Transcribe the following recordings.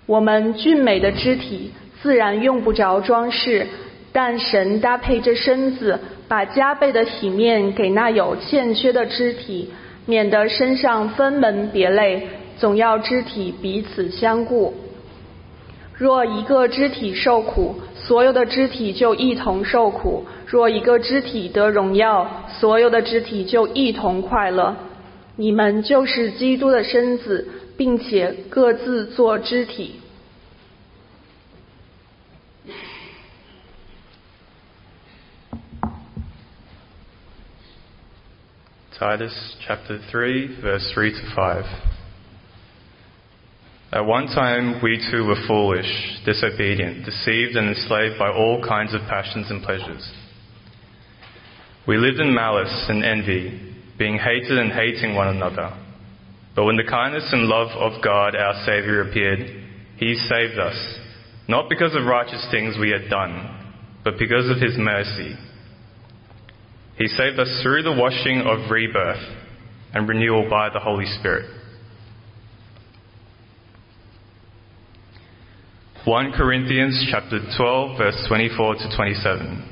我们俊美的肢体自然用不着装饰，但神搭配着身子，把加倍的体面给那有欠缺的肢体，免得身上分门别类，总要肢体彼此相顾。若一个肢体受苦，所有的肢体就一同受苦；若一个肢体得荣耀，所有的肢体就一同快乐。你们就是基督的身子，并且各自做肢体。 Titus chapter 3, verse 3 to 5. At one time we too were foolish, disobedient, deceived and enslaved by all kinds of passions and pleasures. We lived in malice and envy, being hated and hating one another. But when the kindness and love of God our Saviour appeared, He saved us, not because of righteous things we had done, but because of His mercy. He saved us through the washing of rebirth and renewal by the Holy Spirit. 1 Corinthians chapter 12, verse 24 to 27.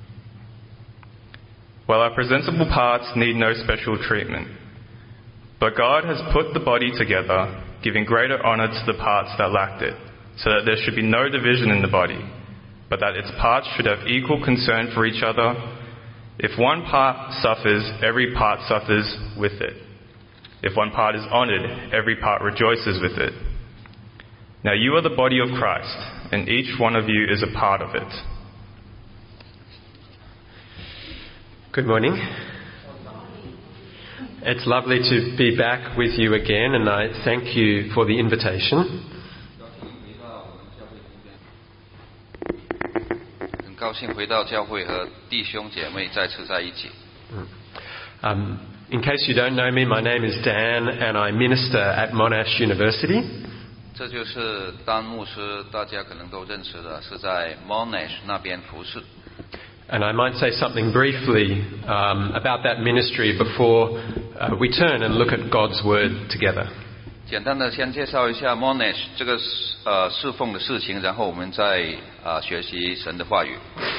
Well, our presentable parts need no special treatment, but God has put the body together, giving greater honour to the parts that lacked it, so that there should be no division in the body, but that its parts should have equal concern for each other. If one part suffers, every part suffers with it. If one part is honoured, every part rejoices with it. Now you are the body of Christ, and each one of you is a part of it. Good morning. It's lovely to be back with you again, and I thank you for the invitation. In case you don't know me, my name is Dan, and I minister at Monash University. 这就是丹牧师，大家可能都认识的，是在 Monash 那边服侍。 And I might say something briefly about that ministry before we turn and look at God's Word together. 简单的先介绍一下 Monash 这个侍奉的事情，然后我们再学习神的话语。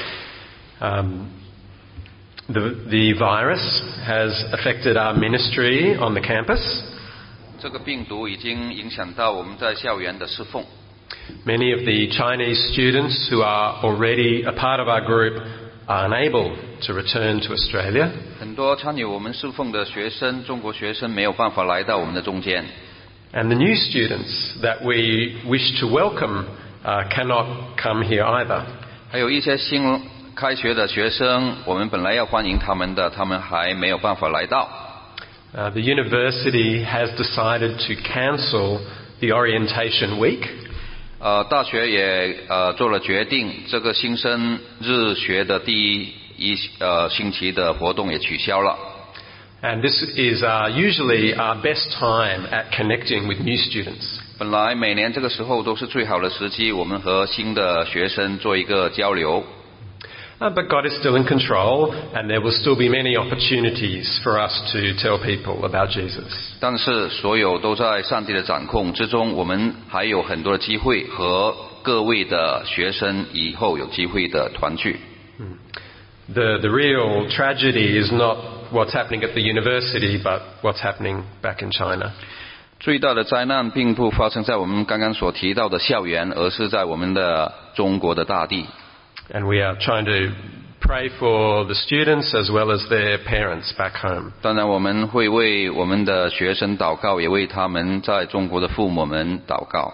The virus has affected our ministry on the campus. 这个病毒已经影响到我们在校园的侍奉。 Many of the Chinese students who are already a part of our group are unable to return to Australia. 很多参与我们侍奉的学生，中国学生没有办法来到我们的中间。 And the new students that we wish to welcome cannot come here either. 还有一些新开学的学生，我们本来要欢迎他们的，他们还没有办法来到。 The university has decided to cancel the orientation week. 大学也做了决定，这个新生日学的第一星期的活动也取消了。 And this is usually our best time at connecting with new students. 本来每年这个时候都是最好的时机，我们和新的学生做一个交流。 But God is still in control, and there will still be many opportunities for us to tell people about Jesus. 但是所有都在上帝的掌控之中，我们还有很多的机会和各位的学生以后有机会的团聚。 The real tragedy is not what's happening at the university, but what's happening back in China. 最大的灾难并不发生在我们刚刚所提到的校园，而是在我们的中国的大地。 And we are trying to pray for the students as well as their parents back home. 当然我们会为我们的学生祷告，也为他们在中国的父母们祷告。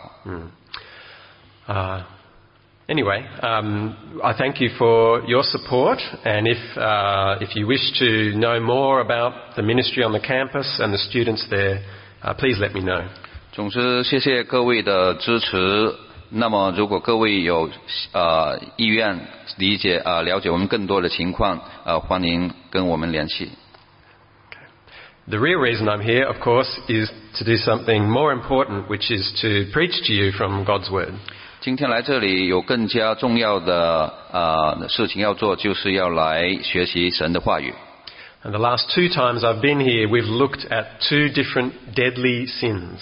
Anyway, I thank you for your support, and if you wish to know more about the ministry on the campus and the students there, please let me know. 总之，谢谢各位的支持。那么，如果各位有意愿理解了解我们更多的情况，欢迎跟我们联系。 The real reason I'm here, of course, is to do something more important, which is to preach to you from God's Word. 今天来这里有更加重要的事情要做，就是要来学习神的话语。 And the last two times I've been here, we've looked at two different deadly sins.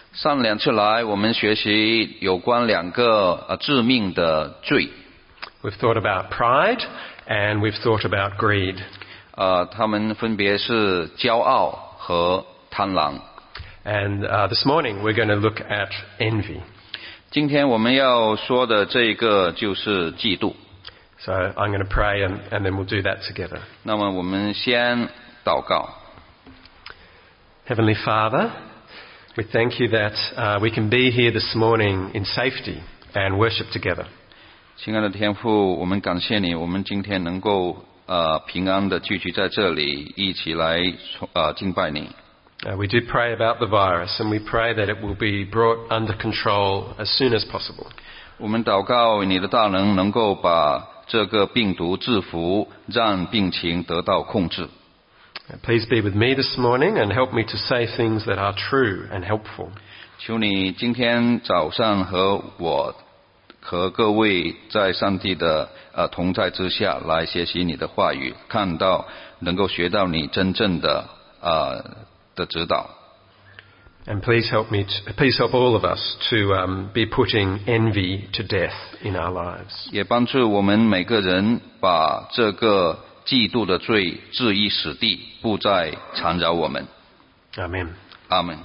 上两次来，我们学习有关两个致命的罪。 We've thought about pride and we've thought about greed. 他们分别是骄傲和贪婪。 And this morning we're going to look at envy. 今天我们要说的这个就是嫉妒。 So I'm going to pray and then we'll do that together. 那么我们先祷告。 Heavenly Father, we thank you that we can be here this morning in safety and worship together. 亲爱的天父，我们感谢你，我们今天能够平安的聚集在这里，一起来敬拜你。 We do pray about the virus and we pray that it will be brought under control as soon as possible. 我们祷告你的大能能够把这个病毒制服，让病情得到控制。 Please be with me this morning and help me to say things that are true and helpful. 求你今天早上和我和各位在上帝的同在之下来学习你的话语，看到能够学到你真正的指导。 And please help all of us to be putting envy to death in our lives. 也帮助我们每个人把这个嫉妒的罪置于死地，不再缠绕我们。 Amen. 阿们。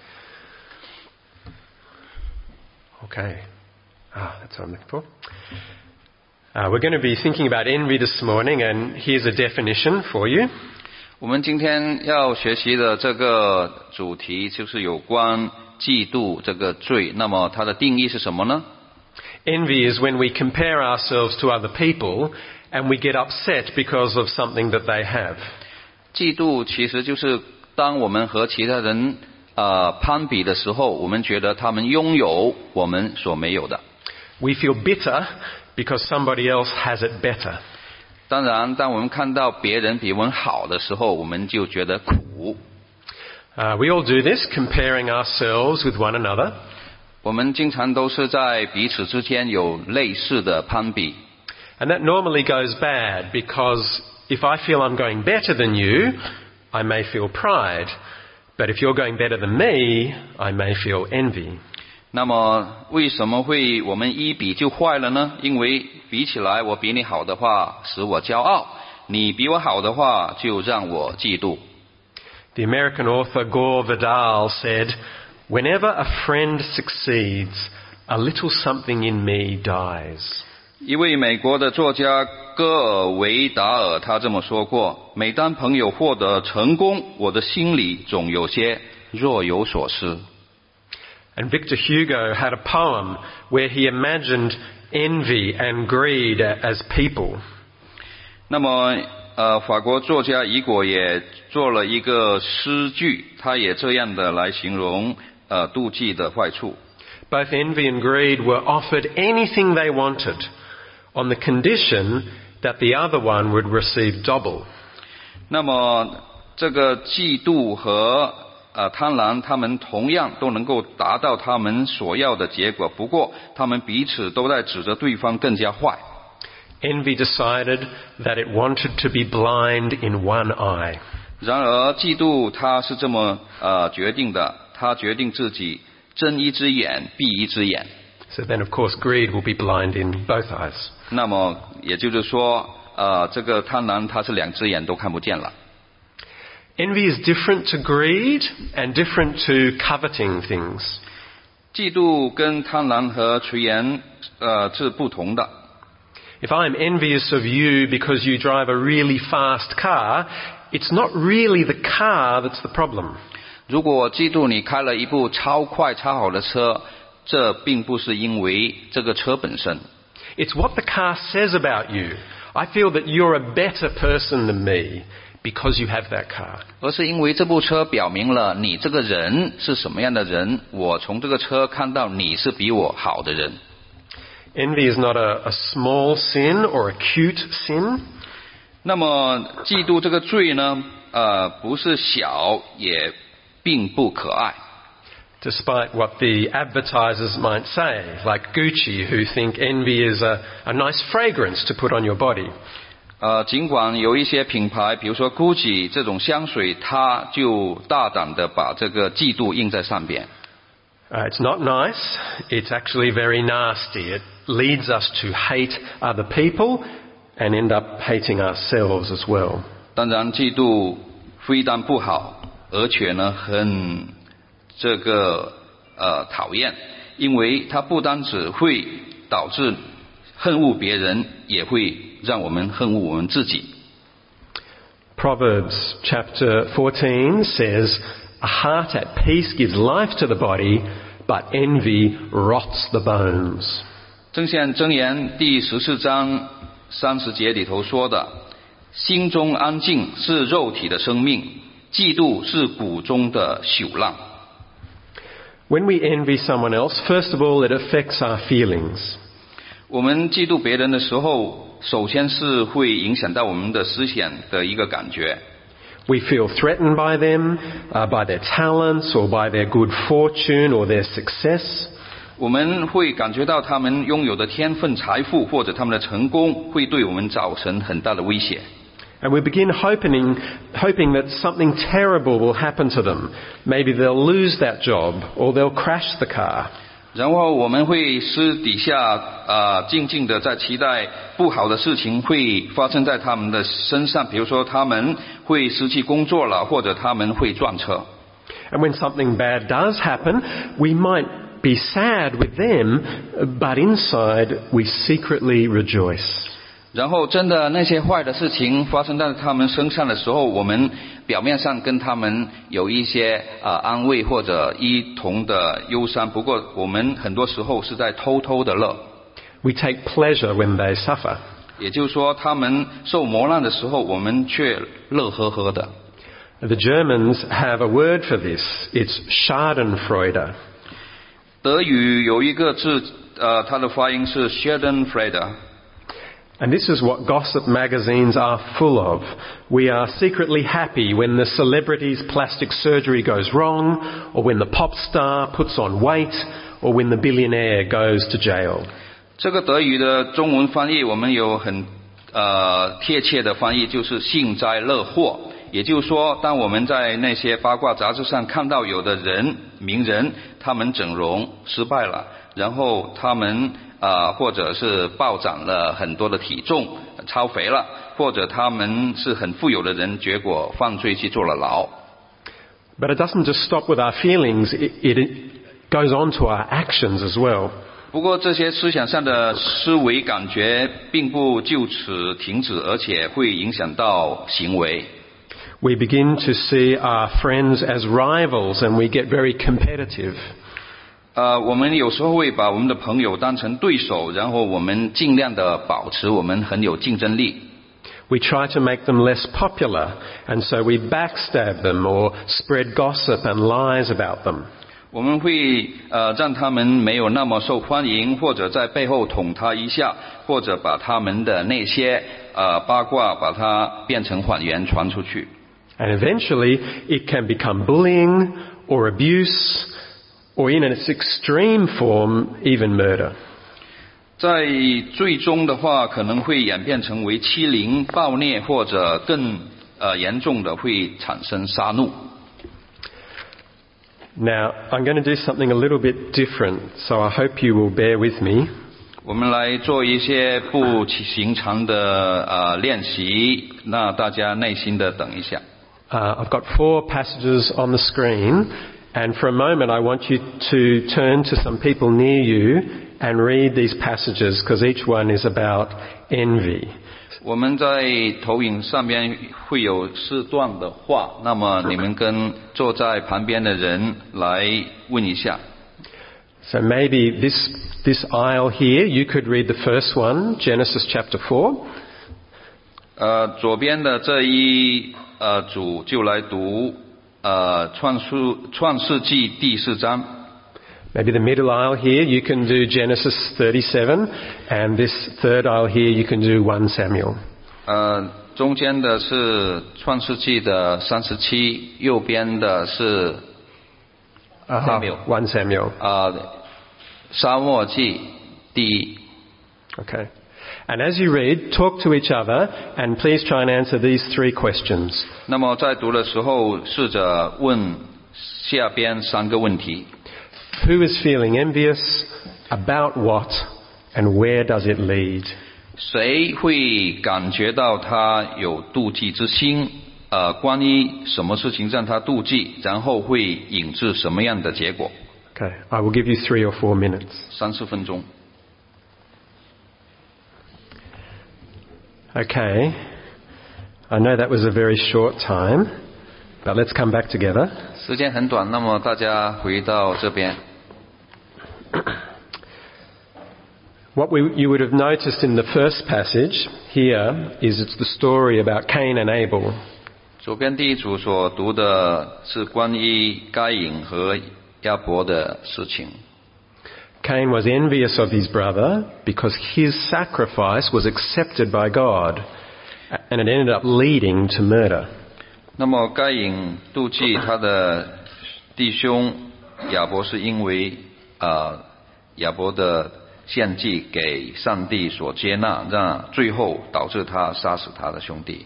Okay. That's what I'm looking for. We're going to be thinking about envy this morning, and here's a definition for you. 我们今天要学习的这个主题就是有关嫉妒这个罪，那么它的定义是什么呢？ Envy is when we compare ourselves to other people and we get upset because of something that they have. 嫉妒其实就是当我们和其他人攀比的时候，我们觉得他们拥有我们所没有的。 We feel bitter because somebody else has it better. 当然，当我们看到别人比我们好的时候，我们就觉得苦。 We all do this, comparing ourselves with one another. 我们经常都是在彼此之间有类似的攀比。 And that normally goes bad because if I feel I'm going better than you, I may feel pride. But if you're going better than me, I may feel envy. 那么为什么会我们一比就坏了呢？因为比起来我比你好的话使我骄傲，你比我好的话就让我嫉妒。 The American author Gore Vidal said, "Whenever a friend succeeds, a little something in me dies." 一位美国的作家戈尔维达尔他这么说过，每当朋友获得成功，我的心里总有些若有所思。 And Victor Hugo had a poem where he imagined envy and greed as people. 那么法国作家雨果也做了一个诗句，他也这样的来形容妒忌的坏处。 Both envy and greed were offered anything they wanted on the condition that the other one would receive double. 那么这个嫉妒和贪婪，他们同样都能够达到他们所要的结果，不过他们彼此都在指责对方更加坏。 Envy decided that it wanted to be blind in one eye. 然而嫉妒他是这么决定的，他决定自己睁一只眼闭一只眼。 So then of course greed will be blind in both eyes. 那么也就是说这个贪婪他是两只眼都看不见了。 Envy is different to greed and different to coveting things. 嫉妒跟贪婪和垂涎是不同的。 If I'm envious of you because you drive a really fast car, it's not really the car that's the problem. 如果嫉妒你开了一部超快超好的车，这并不是因为这个车本身。 It's what the car says about you. I feel that you're a better person than me because you have that car. 而是因为这部车表明了你这个人是什么样的人，我从这个车看到你是比我好的人。 Envy is not a small sin or a cute sin. 那么嫉妒这个罪呢，不是小，也并不可爱。 Despite what the advertisers might say, like Gucci, who think envy is a nice fragrance to put on your body. 尽管有一些品牌，比如说 Gucci 这种香水，它就大胆的把这个嫉妒印在上边。 It's not nice. It's actually very nasty. It leads us to hate other people and end up hating ourselves as well. 当然，嫉妒非但不好，而且呢，很讨厌，因为它不单只会导致恨恶别人，也会让我们恨恶我们自己。 Proverbs chapter 14 says, "A heart at peace gives life to the body, but envy rots the bones." 箴言第14章30节里头说的，心中安静是肉体的生命，嫉妒是骨中的朽烂。 When we envy someone else, first of all, it affects our feelings. 我们嫉妒别人的时候，首先是会影响到我们的思想的一个感觉。 We feel threatened by them, by their talents, or by their good fortune, or their success. 我们会感觉到他们拥有的天分、财富或者他们的成功，会对我们造成很大的威胁。 And we begin hoping that something terrible will happen to them. Maybe they'll lose that job, or they'll crash the car. 然后我们会私底下静静的在期待不好的事情会发生在他们的身上，比如说他们会失去工作了，或者他们会撞车。 And when something bad does happen, we might be sad with them, but inside we secretly rejoice. 然后真的那些坏的事情发生在他们身上的时候，我们表面上跟他们有一些安慰或者一同的忧伤，不过我们很多时候是在偷偷的乐。 We take pleasure when they suffer. 也就是说，他们受磨难的时候，我们却乐呵呵的。 The Germans have a word for this. It's Schadenfreude. 德语有一个字，它的发音是 Schadenfreude。 And this is what gossip magazines are full of. We are secretly happy when the celebrity's plastic surgery goes wrong, or when the pop star puts on weight, or when the billionaire goes to jail. 这个德语的中文翻译，我们有很贴切的翻译，就是幸灾乐祸。也就是说，当我们在那些八卦杂志上看到有的名人，他们整容失败了，然后他们或者是暴涨了很多的体重，超肥了，或者他们是很富有的人，结果犯罪去坐了牢。 But it doesn't just stop with our feelings, it goes on to our actions as well. 不过这些思想上的思维感觉并不就此停止，而且会影响到行为。 We begin to see our friends as rivals and we get very competitive. 我们有时候会把我们的朋友当成对手，然后我们尽量的保持我们很有竞争力。 We try to make them less popular, and so we backstab them or spread gossip and lies about them. 我们会让他们没有那么受欢迎，或者在背后捅他一下，或者把他们的那些八卦把它变成谎言传出去。 And eventually it can become bullying or abuse, or in its extreme form, even murder. 在最终的话，可能会演变成为欺凌、暴虐，或者更严重的会产生杀戮。 Now, I'm going to do something a little bit different, so I hope you will bear with me. 我们来做一些不寻常的练习，那大家耐心的等一下。 I've got 4 passages on the screen, and for a moment I want you to turn to some people near you and read these passages, because each one is about envy. 我们在投影上面会有4段的话，那么你们跟坐在旁边的人来问一下。 So maybe this aisle here, you could read the first one, Genesis chapter 4. 左边的这一组就来读创世纪第4章。 Maybe the middle aisle here, you can do Genesis 37, and this third aisle here, you can do 1 Samuel. 中间的是创世纪的37，右边的是 Samuel. 1 Samuel. 撒母耳记第1。 Okay. And as you read, talk to each other, and please try and answer these 3 questions. 那么在读的时候，试着问下边3个问题。 Who is feeling envious? About what? And where does it lead? 谁会感觉到他有妒忌之心？关于什么事情让他妒忌，然后会引致什么样的结果？ Okay, I will give you 3 or 4 minutes. 30分钟。 Okay, I know that was a very short time, but let's come back together. 时间很短，那么大家回到这边。 What you would have noticed in the first passage here is it's the story about Cain and Abel. 左边第一组所读的是关于该隐和亚伯的事情。 Cain was envious of his brother because his sacrifice was accepted by God, and it ended up leading to murder. 那么该隐妒忌他的弟兄亚伯，是因为亚伯的献祭给上帝所接纳，让最后导致他杀死他的兄弟。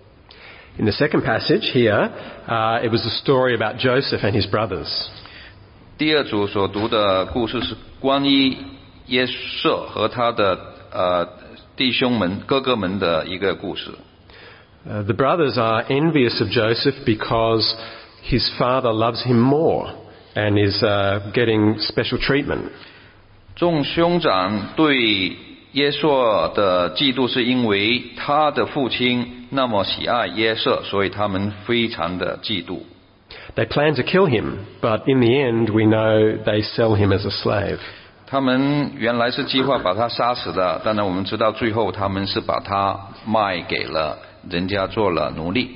In the second passage here, it was a story about Joseph and his brothers. 第二组所读的故事是关于约瑟和他的弟兄们、哥哥们的一个故事。 The brothers are envious of Joseph because his father loves him more and is getting special treatment. 众兄长对约瑟的嫉妒是因为他的父亲那么喜爱约瑟，所以他们非常的嫉妒。 They plan to kill him, but in the end we know they sell him as a slave. 他们原来是计划把他杀死的，但是我们知道最后他们是把他卖给了人家做了奴隶。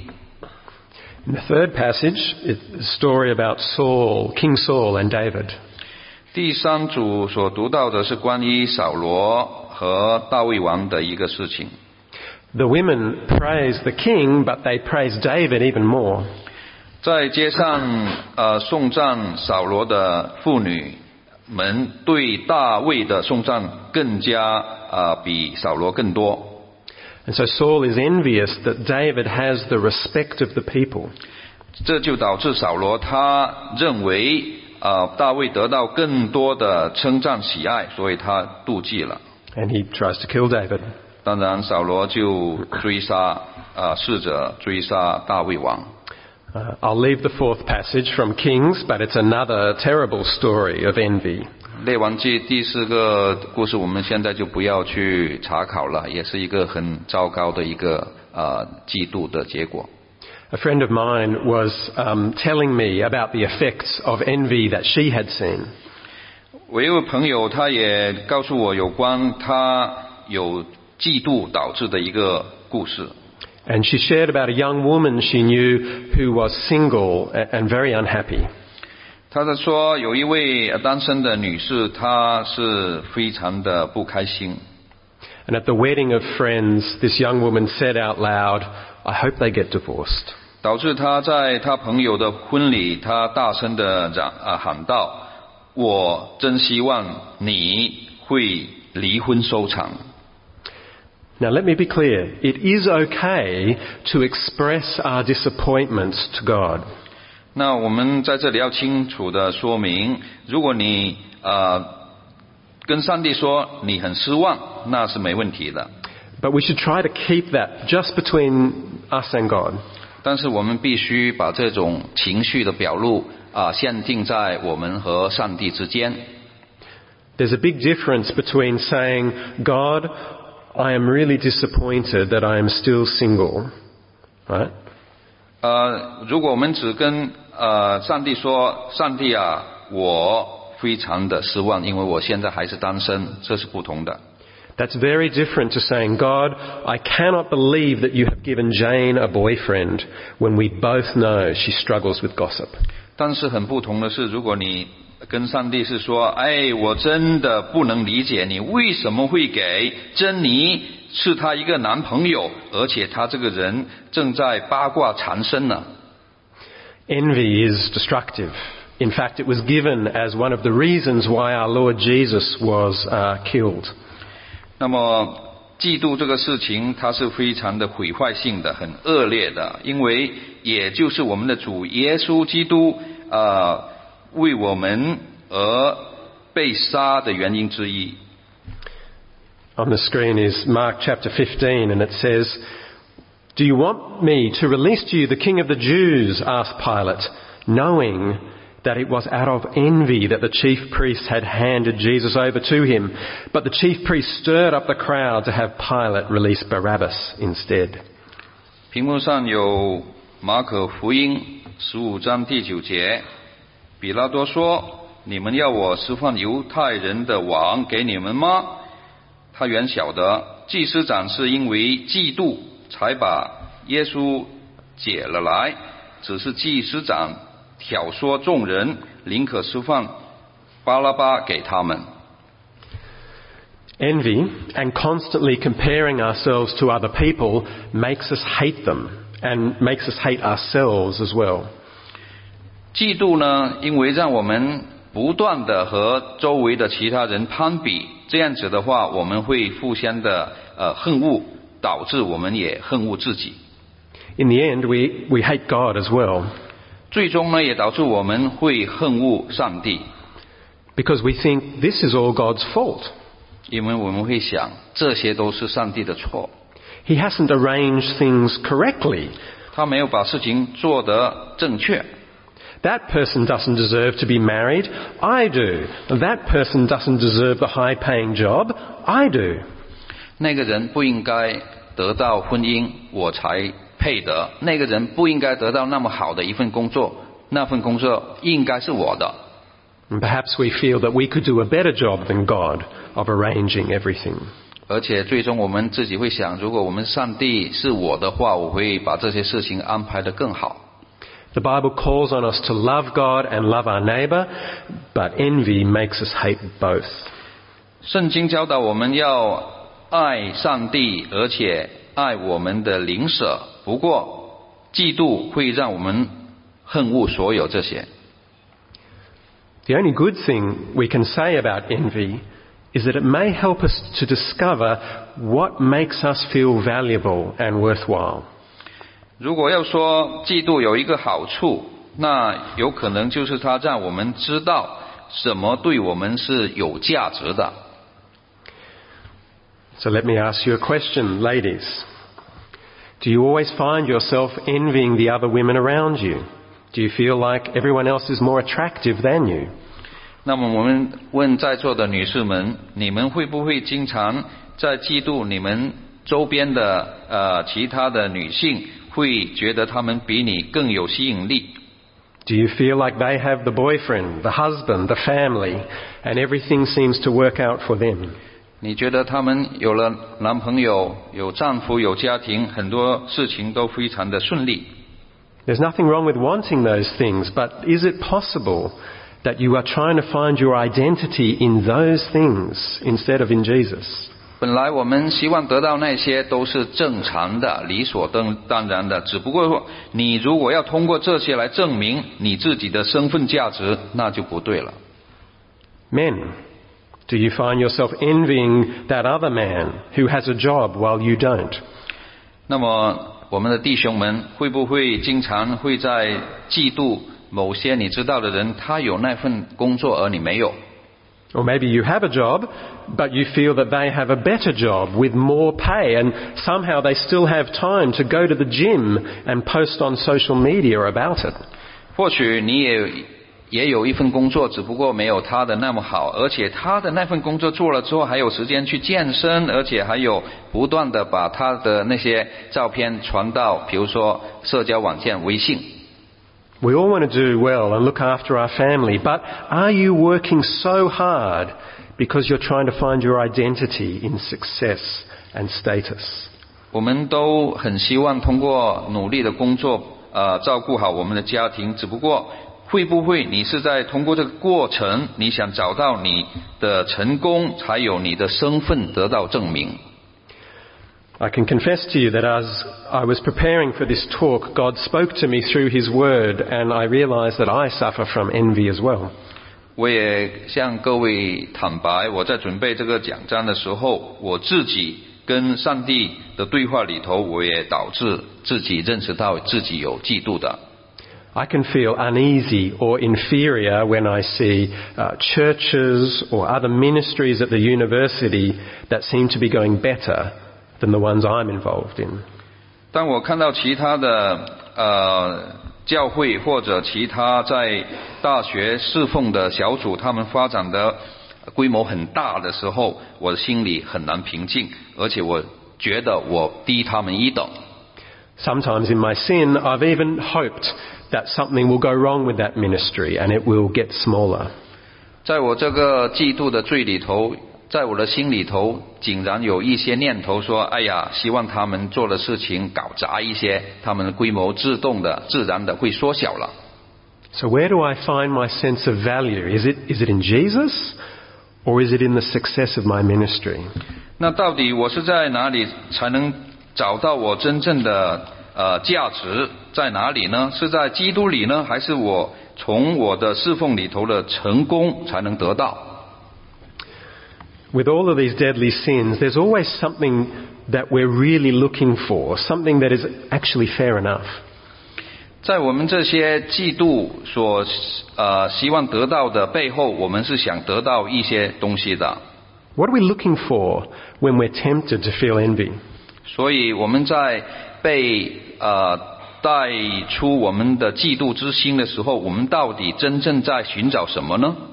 In the third passage, it's a story about Saul, King Saul and David. 第三组所读到的是关于扫罗和大卫王的一个事情。 The women praise the king, but they praise David even more. 在街上颂赞扫罗的妇女们对大卫的颂赞更加比扫罗更多。 And so Saul is envious that David has the respect of the people. 这就导致扫罗他认为大卫得到更多的称赞喜爱，所以他妒忌了。 And he tries to kill David. 当然扫罗就追杀试着追杀大卫王。 I'll leave the fourth passage from Kings, but it's another terrible story of envy. 列王记第4个故事我们现在就不要去查考了，也是一个很糟糕的一个嫉妒的结果。 A friend of mine was telling me about the effects of envy that she had seen. 我一位朋友他也告诉我有关他有嫉妒导致的一个故事。 And she shared about a young woman she knew who was single and very unhappy. 她说有一位单身的女士，她是非常的不开心。 And at the wedding of friends, this young woman said out loud, "I hope they get divorced." 导致她在她朋友的婚礼，她大声的喊道：“我真希望你会离婚收场。” Now let me be clear. It is okay to express our disappointments to God. 那我们在这里要清楚的说明，如果你跟上帝说你很失望，那是没问题的。 But we should try to keep that just between us and God. 但是我们必须把这种情绪的表露限定在我们和上帝之间。 There's a big difference between saying, "God, I am really disappointed that I am still single," right? 如果我们只跟上帝说，上帝啊，我非常的失望，因为我现在还是单身，这是不同的。 That's very different to saying, "God, I cannot believe that you have given Jane a boyfriend when we both know she struggles with gossip." 但是很不同的是，如果你跟上帝是说，我真的不能理解你为什么会给珍妮是她一个男朋友，而且他这个人正在八卦缠身呢。 Envy is destructive. In fact, it was given as one of the reasons why our Lord Jesus was killed. 那么嫉妒这个事情，它是非常的毁坏性的，很恶劣的，因为也就是我们的主耶稣基督为我们而被杀的原因之一。 On the screen is Mark chapter 15, and it says, "Do you want me to release to you the King of the Jews?" asked Pilate, knowing that it was out of envy that the chief priests had handed Jesus over to him. But the chief priests stirred up the crowd to have Pilate release Barabbas instead. 屏幕上有马可福音15章第9节，比拉多说：“你们要我释放犹太人的王给你们吗？”他原晓得祭司长是因为嫉妒才把耶稣解了来，只是祭司长挑唆众人，宁可释放巴拉巴给他们。 Envy and constantly comparing ourselves to other people makes us hate them and makes us hate ourselves as well. 嫉妒呢，因为让我们不断的和周围的其他人攀比，这样子的话，我们会互相的恨恶，导致我们也恨恶自己。 In the end, we hate God as well. 最终呢，也导致我们会恨恶上帝。 Because we think this is all God's fault. 因为我们会想，这些都是上帝的错。 He hasn't arranged things correctly. 他没有把事情做得正确。 That person doesn't deserve to be married. I do. That person doesn't deserve the high-paying job. I do. 那个人不应该得到婚姻，我才配得。那个人不应该得到那么好的一份工作，那份工作应该是我的。 And perhaps we feel that we could do a better job than God of arranging everything. 而且最终我们自己会想，如果我们上帝是我的话，我会把这些事情安排得更好。 The Bible calls on us to love God and love our neighbour, but envy makes us hate both. 圣经教导我们要爱上帝，而且爱我们的邻舍。不过，嫉妒会让我们恨恶所有这些。 The only good thing we can say about envy is that it may help us to discover what makes us feel valuable and worthwhile. 如果要说嫉妒有一个好处，那有可能就是它让我们知道什么对我们是有价值的。 So let me ask you a question, ladies. Do you always find yourself envying the other women around you? Do you feel like everyone else is more attractive than you? 那么我们问在座的女士们，你们会不会经常在嫉妒你们周边的其他的女性，会觉得她们比你更有吸引力？ Do you feel like they have the boyfriend, the husband, the family, and everything seems to work out for them? 你觉得她们有了男朋友、有丈夫、有家庭，很多事情都非常的顺利。 There's nothing wrong with wanting those things, but is it possible that you are trying to find your identity in those things instead of in Jesus? 本来我们希望得到那些都是正常的、理所当然的，只不过你如果要通过这些来证明你自己的身份价值，那就不对了。 Men, do you find yourself envying that other man who has a job while you don't? 那么我们的弟兄们会不会经常会在嫉妒某些你知道的人，他有那份工作而你没有？ Or maybe you have a job, but you feel that they have a better job with more pay, and somehow they still have time to go to the gym and post on social media about it. 或许你也有一份工作，只不过没有他的那么好，而且他的那份工作做了之后还有时间去健身，而且还有不断的把他的那些照片传到比如说社交网站微信。 We all want to do well and look after our family, but are you working so hard because you're trying to find your identity in success and status? 我们都很希望通过努力的工作照顾好我们的家庭，只不过会不会你是在通过这个过程，你想找到你的成功，才有你的身份得到证明。 I can confess to you that as I was preparing for this talk, God spoke to me through His Word, and I realized that I suffer from envy as well. 我也向各位坦白，我在准备这个讲章的时候，我自己跟上帝的对话里头，我也导致自己认识到自己有嫉妒的。 I can feel uneasy or inferior when I see churches or other ministries at the university that seem to be going better than the ones I'm involved in. 当我看到其他的教会或者其他在大学侍奉的小组，他们发展的规模很大的时候，我的心里很难平静，而且我觉得我低他们一等。 Sometimes in my sin, I've even hoped that something will go wrong with that ministry and it will get smaller. 在我这个嫉妒的罪里头，在我的心里头竟然有一些念头说，哎呀，希望他们做的事情搞砸一些，他们的规模自然的会缩小了。 So where do I find my sense of value? Is it in Jesus or is it in the success of my ministry? 那到底我是在哪里才能找到我真正的价值在哪里呢？是在基督里呢，还是我从我的侍奉里头的成功才能得到？ With all of these deadly sins, there's always something that we're really looking for, something that is actually fair enough. 在我们这些嫉妒所希望得到的背后，我们是想得到一些东西的。 What are we looking for when we're tempted to feel envy? 所以我们在被带出我们的嫉妒之心的时候，我们到底真正在寻找什么呢？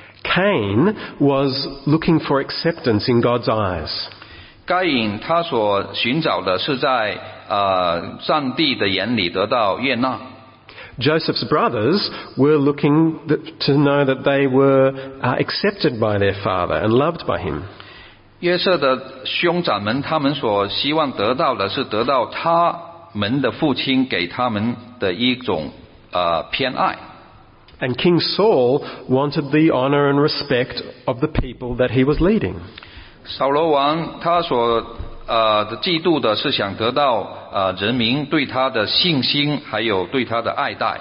Cain was looking for acceptance in God's eyes. 该隐他所寻找的是在上帝的眼里得到悦纳。 Joseph's brothers were looking to know that they were accepted by their father and loved by him. 约瑟的兄长们，他们所希望得到的是得到他们的父亲给他们的一种偏爱。 And King Saul wanted the honor and respect of the people that he was leading. 扫罗王他所的嫉妒的是想得到人民对他的信心，还有对他的爱戴。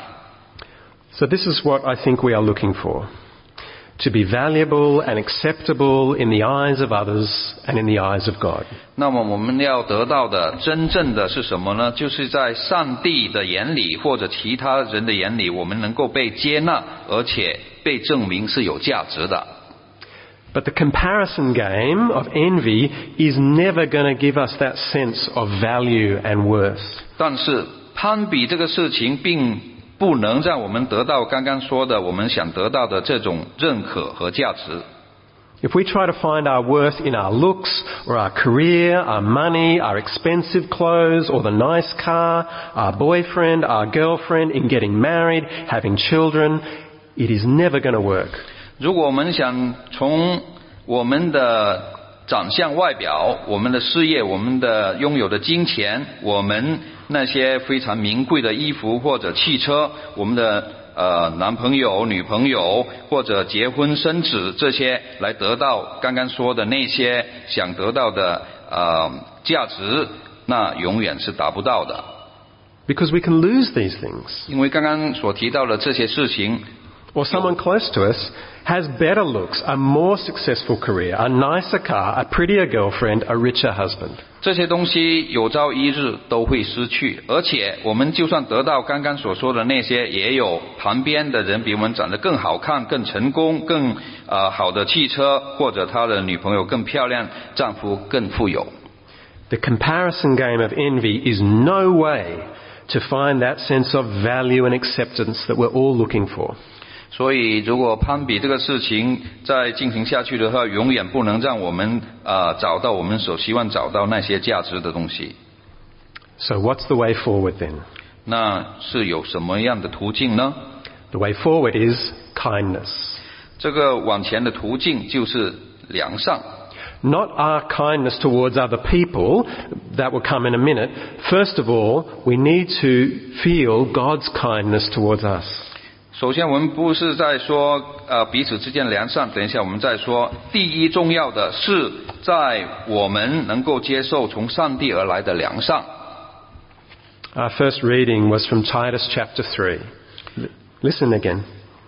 So this is what I think we are looking for. To be valuable and acceptable in the eyes of others and in the eyes of God. 那么我们要得到的真正的是什么呢？就是在上帝的眼里或者其他人的眼里，我们能够被接纳，而且被证明是有价值的。 But the comparison game of envy is never going to give us that sense of value and worth. 但是攀比这个事情并不能让我们得到刚刚说的我们想得到的这种认可和价值。 If we try to find our worth in our looks or our career, our money, our expensive clothes or the nice car, our boyfriend, our girlfriend, in getting married, having children, it is never going to work. 如果我们想从我们的长相外表，我们的事业，我们的拥有的金钱，我们那些非常名贵的衣服或者汽车，我们的男朋友女朋友或者结婚生子，这些来得到刚刚说的那些想得到的价值，那永远是达不到的。 Because we can lose these things. 因为刚刚所提到的这些事情， Or someone close to us has better looks, a more successful career, a nicer car, a prettier girlfriend, a richer husband. 这些东西有朝一日都会失去，而且我们就算得到刚刚所说的那些，也有旁边的人比我们长得更好看、更成功、更好的汽车，或者他的女朋友更漂亮，丈夫更富有。 The comparison game of envy is no way to find that sense of value and acceptance that we're all looking for. 所以如果攀比这个事情再进行下去的话，永远不能让我们找到我们所希望找到那些价值的东西。 So what's the way forward then? 那是有什么样的途径呢？ The way forward is kindness. 这个往前的途径就是良善。 Not our kindness towards other people, that will come in a minute. First of all, we need to feel God's kindness towards us. 首先我们不是在说彼此之间的良善，等一下我们再说。第一重要的是在我们能够接受从上帝而来的良善。 Our first reading was from Titus chapter 3. Listen again.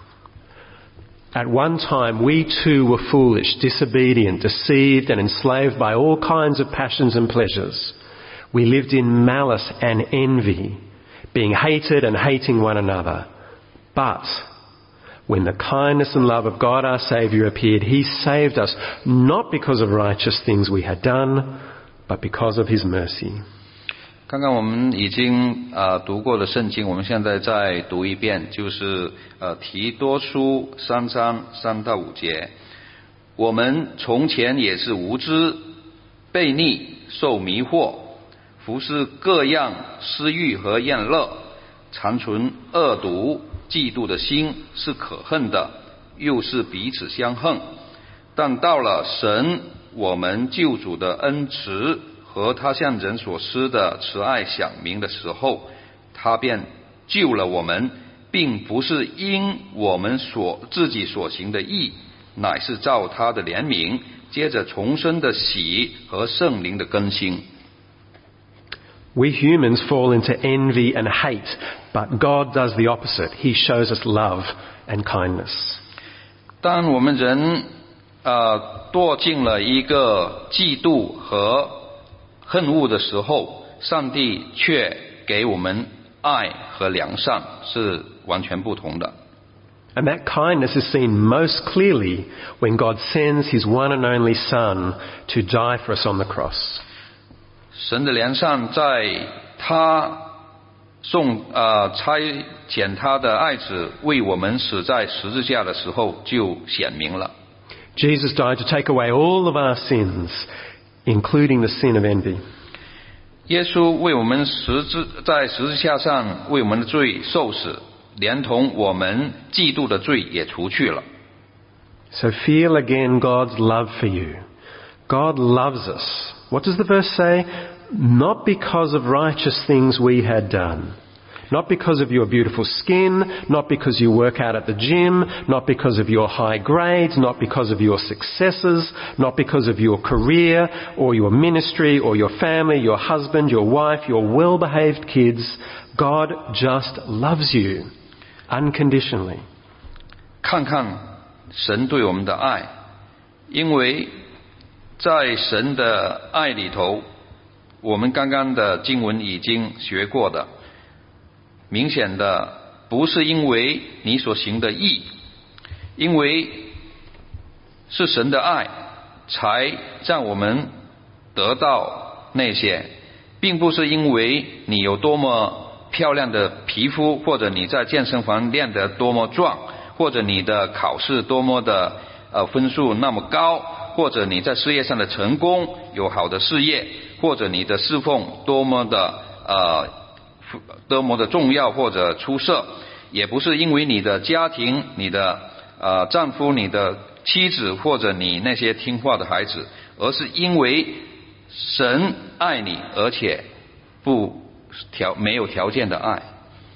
At one time we too were foolish, disobedient, deceived and enslaved by all kinds of passions and pleasures. We lived in malice and envy, being hated and hating one another. But when the kindness and love of God our Saviour appeared, He saved us not because of righteous things we had done, but because of His mercy. 刚刚我们已经读过的圣经，我们现在再读一遍，就是提多书3章3到5节。我们从前也是无知、悖逆、受迷惑，服侍各样私欲和厌乐，常存恶毒、嫉妒的心，是可恨的，又是彼此相恨。但到了神我们救主的恩慈和他向人所施的慈爱显明的时候，他便救了我们，并不是因我们自己所行的义，乃是照他的怜悯，接着重生的喜和圣灵的更新。 We humans fall into envy and hate, but God does the opposite. He shows us love and kindness. 当我们人堕进了一个嫉妒和恨恶的时候，上帝却给我们爱和良善，是完全不同的。 And that kindness is seen most clearly when God sends His one and only Son to die for us on the cross. 神的良善在他差遣他的爱子为我们死在十字架的时候就显明了。 Jesus died to take away all of our sins, including the sin of envy. 耶稣为我们在十字架上为我们的罪受死，连同我们嫉妒的罪也除去了。 So feel again God's love for you. God loves us. What does the verse say? Not because of righteous things we had done. Not because of your beautiful skin, not because you work out at the gym, not because of your high grades, not because of your successes, not because of your career or your ministry or your family, your husband, your wife, your well-behaved kids. God just loves you unconditionally. 看看神对我们的爱，因为在神的爱里头，我们刚刚的经文已经学过的，明显的不是因为你所行的义，因为是神的爱才让我们得到那些，并不是因为你有多么漂亮的皮肤，或者你在健身房练得多么壮，或者你的考试多么的分数那么高，或者你在事业上的成功，有好的事业，或者你的侍奉多么的重要或者出色，也不是因为你的家庭，你的丈夫，你的妻子，或者你那些听话的孩子，而是因为神爱你，而且没有条件的爱。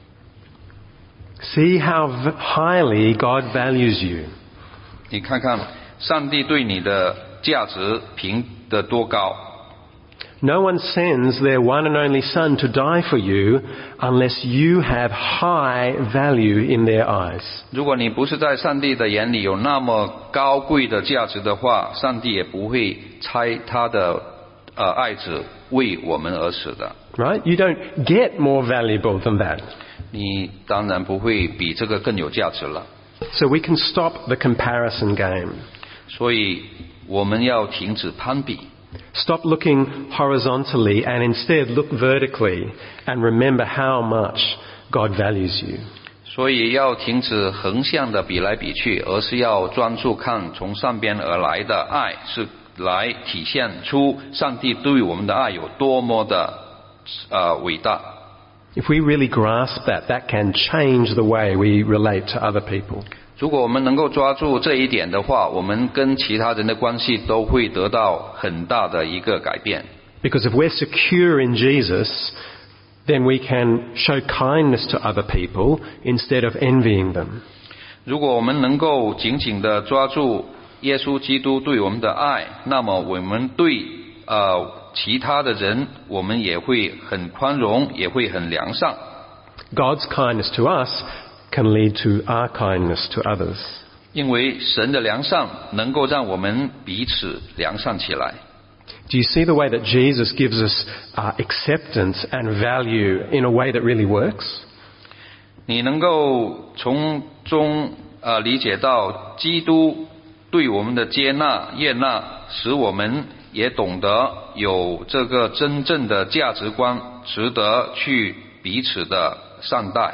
See how highly God values you. 你看看上帝对你的价值评得多高。 No one sends their one and only Son to die for you unless you have high value in their eyes. 如果你不是在上帝的眼里有那么高贵的价值的话，上帝也不会差他的爱子为我们而死的。 Right? You don't get more valuable than that. 你当然不会比这个更有价值了。 So we can stop the comparison game. 所以我们要停止攀比。 Stop looking horizontally and instead look vertically and remember how much God values you. 所以要停止横向的比来比去，而是要专注看从上边而来的爱，是来体现出上帝对我们的爱有多么的伟大。 If we really grasp that, that can change the way we relate to other people. 如果我们能够抓住这一点的话，我们跟其他人的关系都会得到很大的一个改变。 Because if we're secure in Jesus, then we can show kindness to other people instead of envying them. 如果我们能够紧紧地抓住耶稣基督对我们的爱，那么我们对其他的人，我们也会很宽容，也会很良善。 God's kindness to us can lead to our kindness to others. 因为神的良善能够让我们彼此良善起来。 Do you see the way that Jesus gives us acceptance and value in a way that really works? 你能够从中理解到基督对我们的接纳、悦纳，使我们也懂得有这个真正的价值观，值得去彼此的善待。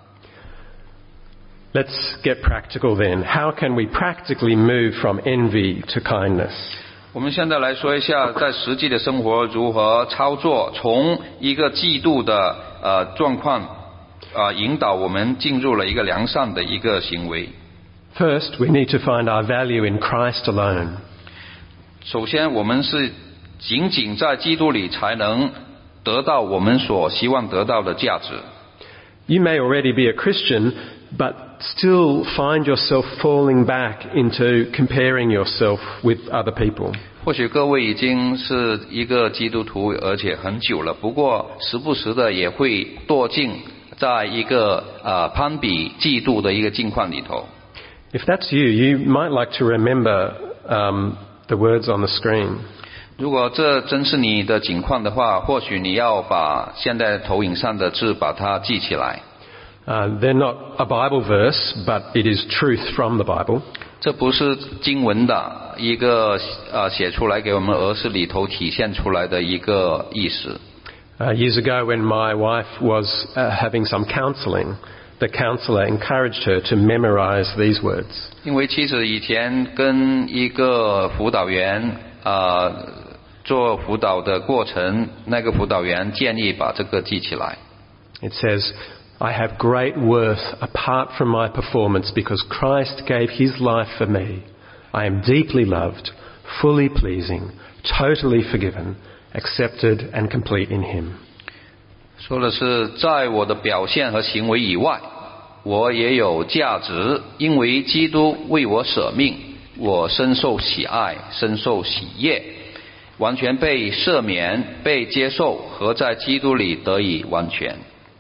Let's get practical then. How can we practically move from envy to kindness? 我们现在来说一下，在实际的生活如何操作，从一个嫉妒的状况引导我们进入了一个良善的一个行为。 First, we need to find our value in Christ alone. 首先，我们是仅仅在基督里才能得到我们所希望得到的价值。 You may already be a Christian, but still find yourself falling back into comparing yourself with other people. 或许各位已经是一个基督徒，而且很久了，不过时不时的也会堕进在一个攀比、嫉妒的一个境况里头。 If that's you, you might like to remember the words on the screen. 如果这真是你的境况的话，或许你要把现在投影上的字把它记起来。 They're not a Bible verse, but it is truth from the Bible. 这不是经文的一个写出来给我们，而是里头体现出来的一个意思。 Years ago, when my wife was having some counselling, the counsellor encouraged her to memorize these words. 因为妻子以前跟一个辅导员做辅导的过程，那个辅导员建议把这个记起来。 It says, I have great worth apart from my performance because Christ gave his life for me. I am deeply loved, fully pleasing, totally forgiven, accepted and complete in him. 说的是在我的表现和行为以外，我也有价值，因为基督为我舍命，我深受喜爱，深受喜悦，完全被赦免，被接受，和在基督里得以完全。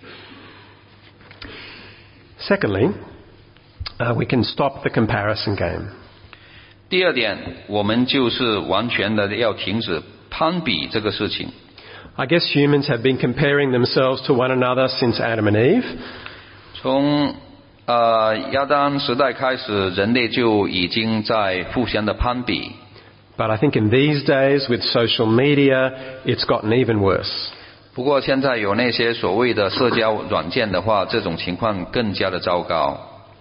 Secondly, we can stop the comparison game. 第二点，我们就是完全的要停止攀比这个事情。 I guess humans have been comparing themselves to one another since Adam and Eve. 从亚当时代开始，人类就已经在互相的攀比。 But I think in these days, with social media, it's gotten even worse. 不过现在有那些所谓的社交软件的话，这种情况更加的糟糕。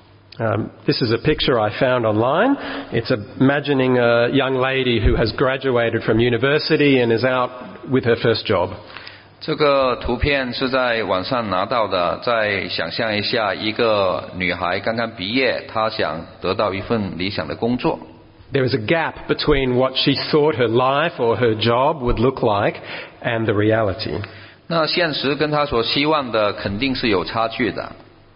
This is a picture I found online. It's imagining a young lady who has graduated from university and is out with her first job. 这个图片是在网上拿到的，再想象一下一个女孩刚刚毕业，她想得到一份理想的工作。 There is a gap between what she thought her life or her job would look like and the reality. 那现实跟她所希望的肯定是有差距的。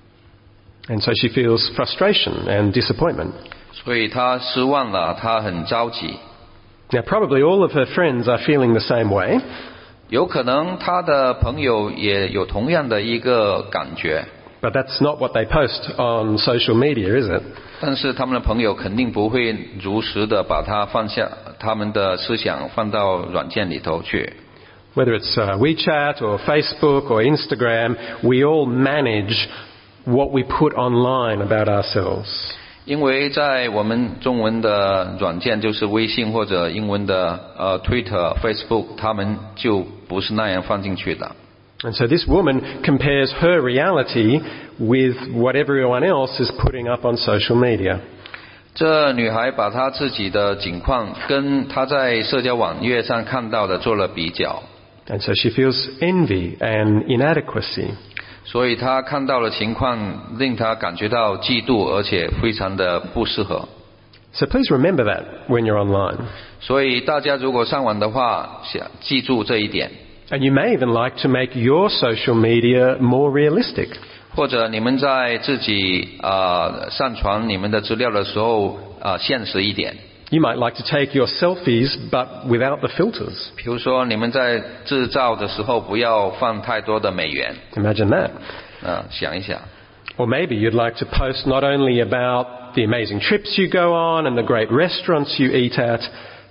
And so she feels frustration and disappointment. 所以她失望了，她很着急。 Now probably all of her friends are feeling the same way. 有可能她的朋友也有同样的一个感觉。 But that's not what they post on social media, is it? 但是他们的朋友肯定不会如实的把它放下，他们的思想放到软件里头去。 Whether it's WeChat or Facebook or Instagram, we all manage what we put online about ourselves. 因为在我们中文的软件，就是微信或者英文的Twitter、Facebook， 他们就不是那样放进去的。 And so this woman compares her reality with what everyone else is putting up on social media. 这女孩把她自己的境况跟她在社交网页上看到的做了比较。 And so she feels envy and inadequacy. 所以她看到的情况令她感觉到嫉妒，而且非常的不适合。 So please remember that when you're online. 所以大家如果上网的话，想记住这一点。 And you may even like to make your social media more realistic. 或者你们在自己上传你们的资料的时候现实一点。 You might like to take your selfies, but without the filters. 比如说你们在制照的时候不要放太多的美元。 Imagine that. 想一想。 Or maybe you'd like to post not only about the amazing trips you go on and the great restaurants you eat at,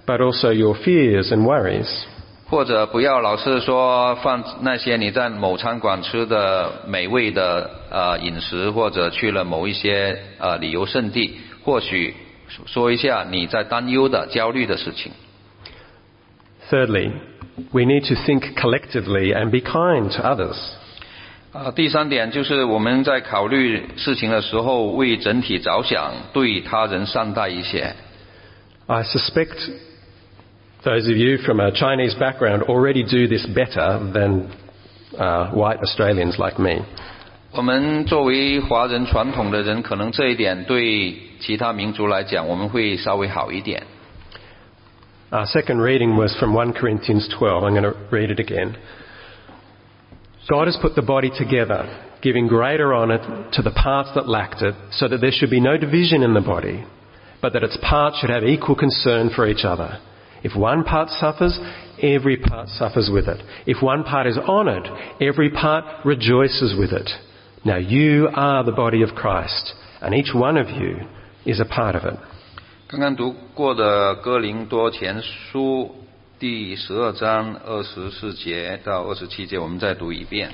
but also your fears and worries. 或者不要老是说放那些你在某餐馆吃的美味的饮食，或者去了某一些旅游胜地，或许说一下你在担忧的焦虑的事情。 Thirdly, we need to think collectively and be kind to others. 第三点就是我们在考虑事情的时候为整体着想，对他人善待一些。 I suspect those of you from a Chinese background already do this better than white Australians like me. 我们作为华人传统的人，可能这一点对其他民族来讲我们会稍微好一点。 Our second reading was from 1 Corinthians 12. I'm going to read it again. God has put the body together, giving greater honour to the parts that lacked it, so that there should be no division in the body, but that its parts should have equal concern for each other. If one part suffers, every part suffers with it. If one part is honoured, every part rejoices with it. Now you are the body of Christ, and each one of you is a part of it. 刚刚读过的哥林多前书第12章24节到27节，我们再读一遍。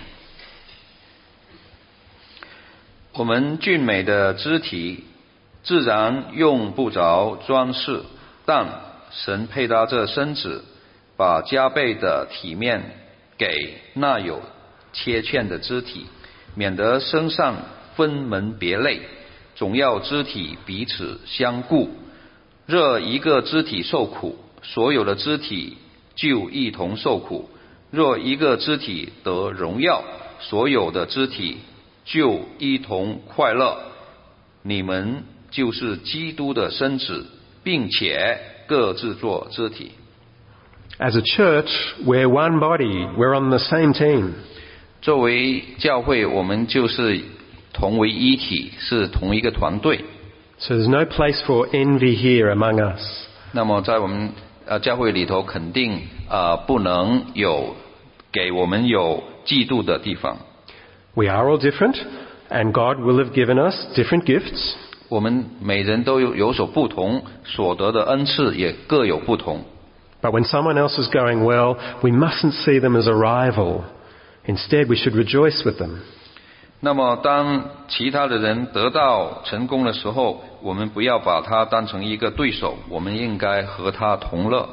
我们俊美的肢体自然用不着装饰，但神配搭这身子，把加倍的体面给那有缺欠的肢体，免得身上分门别类，总要肢体彼此相顾。若一个肢体受苦，所有的肢体就一同受苦；若一个肢体得荣耀，所有的肢体就一同快乐。你们就是基督的身子，并且各自做肢体。 As a church, we're one body. We're on the same team. 作为教会，我们就是同为一体，是同一个团队。 So there's no place for envy here among us. 那么在我们教会里头，肯定不能有给我们有嫉妒的地方。 We are all different, and God will have given us different gifts. 我们每人都有所不同，所得的恩赐也各有不同。 But when someone else is going well, we mustn't see them as a rival. Instead, we should rejoice with them. 那么当其他的人得到成功的时候，我们不要把他当成一个对手，我们应该和他同乐。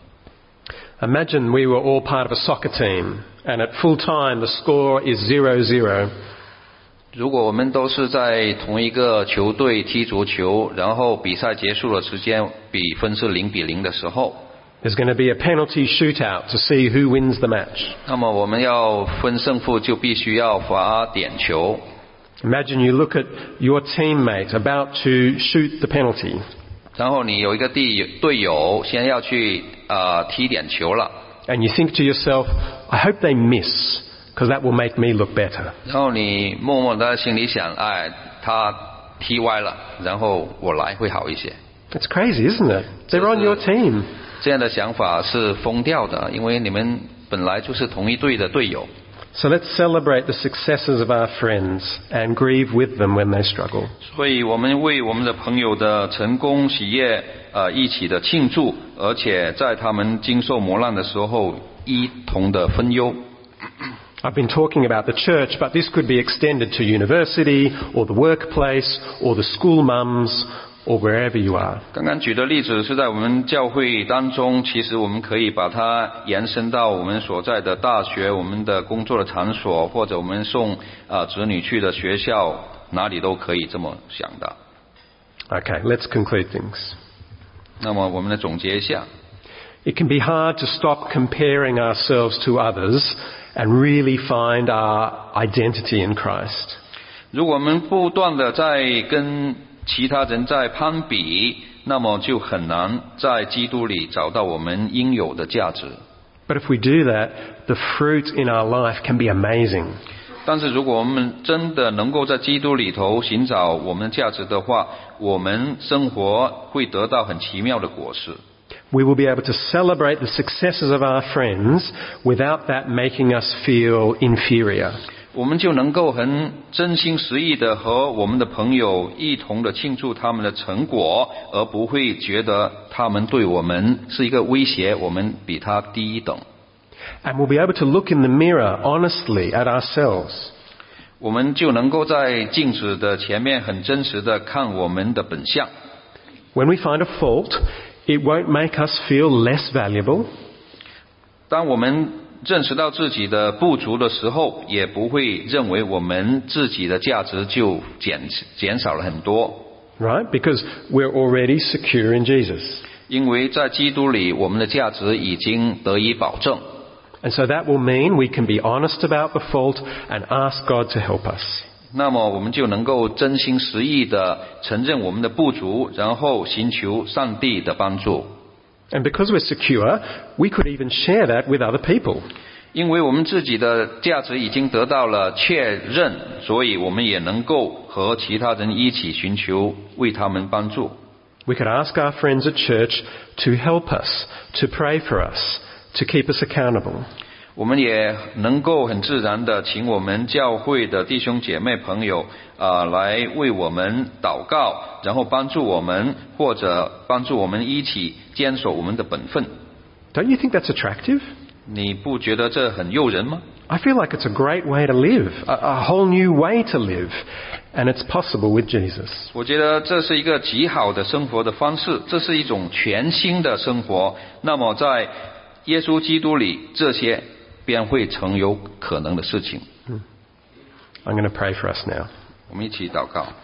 Imagine we were all part of a soccer team, and at full time the score is 0-0. 如果我们都是在同一个球队踢足球，然后比赛结束的时间比分是0-0的时候， There's going to be a penalty shootout to see who wins the match. 那么我们要分胜负，就必须要罚点球。 Imagine you look at your teammate about to shoot the penalty. 然后你有一个队友先要去踢点球了， And you think to yourself, I hope they miss, because that will make me look better. 然后你默默地在心里想，哎，他踢歪了，然后我来会好一些。 It's crazy, isn't it? They're on your team. 这样的想法是疯掉的，因为你们本来就是同一队的队友。 So let's celebrate the successes of our friends and grieve with them when they struggle. 所以我们为我们的朋友的成功喜悦一起的庆祝，而且在他们经受磨难的时候一同的分忧。 I've been talking about the church, but this could be extended to university or the workplace or the school mums or wherever you are. 刚刚举的例子是在我们教会当中，其实我们可以把它延伸到我们所在的大学、我们的工作的场所，或者我们送子女去的学校，哪里都可以这么想的。 Okay, let's conclude things. 那么我们来总结一下。 It can be hard to stop comparing ourselves to others and really find our identity in Christ. 如果我们不断的在跟其他人在攀比，那么就很难在基督里找到我们应有的价值。 But if we do that, the fruit in our life can be amazing. 但是如果我们真的能够在基督里头寻找我们的价值的话，我们生活会得到很奇妙的果实。 We will be able to celebrate the successes of our friends without that making us feel inferior. 我们就能够很真心实意的和我们的朋友一同的庆祝他们的成果，而不会觉得他们对我们是一个威胁，我们比他低一等。 And we'll be able to look in the mirror honestly at ourselves. 我们就能够在镜子的前面很真实的看我们的本相。 When we find a fault, it won't make us feel less valuable. 当我们认识到自己的不足的时候，也不会认为我们自己的价值就减少了很多。 Right? Because we're already secure in Jesus. 因为在基督里，我们的价值已经得以保证。 And so that will mean we can be honest about the fault and ask God to help us. 那么我们就能够真心实意地承认我们的不足，然后寻求上帝的帮助。 And because we're secure, we could even share that with other people. 因为我们自己的价值已经得到了确认，所以我们也能够和其他人一起寻求为他们帮助。 We could ask our friends at church to help us, to pray for us, to keep us accountable. 我们也能够很自然地请我们教会的弟兄姐妹朋友来为我们祷告，然后帮助我们，或者帮助我们一起坚守我们的本分。 Don't you think that's attractive? 你不觉得这很诱人吗？ I feel like it's a great way to live, a whole new way to live, and it's possible with Jesus. 我觉得这是一个极好的生活的方式，这是一种全新的生活。那么在耶稣基督里，这些便会成有可能的事情。 I'm going to pray for us now. 我们一起祷告。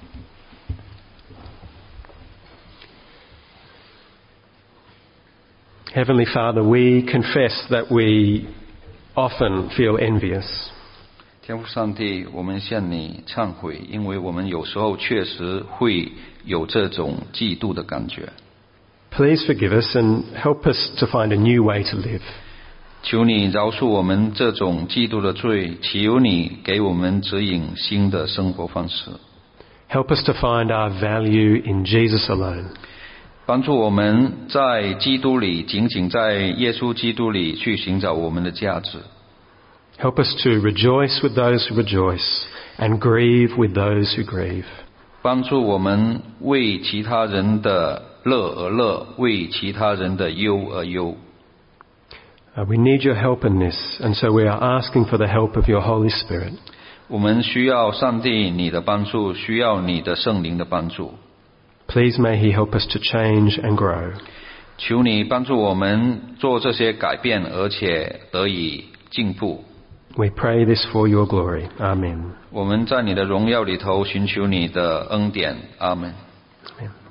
Heavenly Father, we confess that we often feel envious. 天父上帝，我们向你忏悔，因为我们有时候确实会有这种嫉妒的感觉。 Please forgive us and help us to find a new way to live. 求你饶恕我们这种嫉妒的罪，求你给我们指引新的生活方式。 Help us to find our value in Jesus alone. 帮助我们在基督里，仅仅在耶稣基督里去寻找我们的价值。 Help us to rejoice with those who rejoice and grieve with those who grieve. 帮助我们为其他人的乐而乐，为其他人的忧而忧。 We need your help in this, and so we are asking for the help of your Holy Spirit. 我们需要上帝你的帮助，需要你的圣灵的帮助。 Please may he help us to change and grow. 求你帮助我们做这些改变，而且得以进步。 We pray this for your glory. Amen. 我们在你的荣耀里头寻求你的恩典。阿们。 Amen.